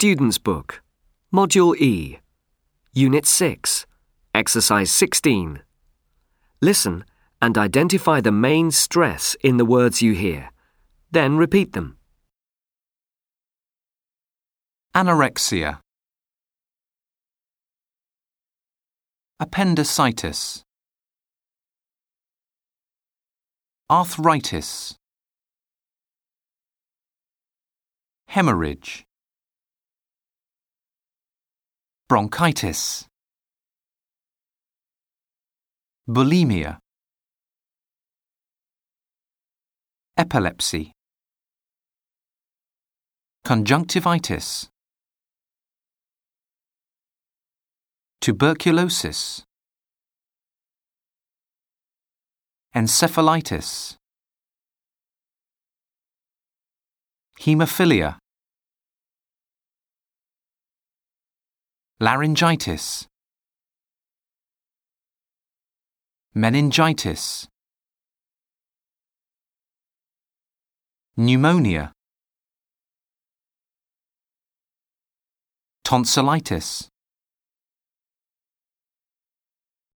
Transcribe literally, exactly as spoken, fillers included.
Student's Book, Module E, Unit six, Exercise sixteen. Listen and identify the main stress in the words you hear. Then repeat them. Anorexia. Appendicitis. Arthritis. Hemorrhage. Bronchitis. Bulimia. Epilepsy. Conjunctivitis. Tuberculosis. Encephalitis. Hemophilia. Laryngitis. Meningitis. Pneumonia. Tonsillitis.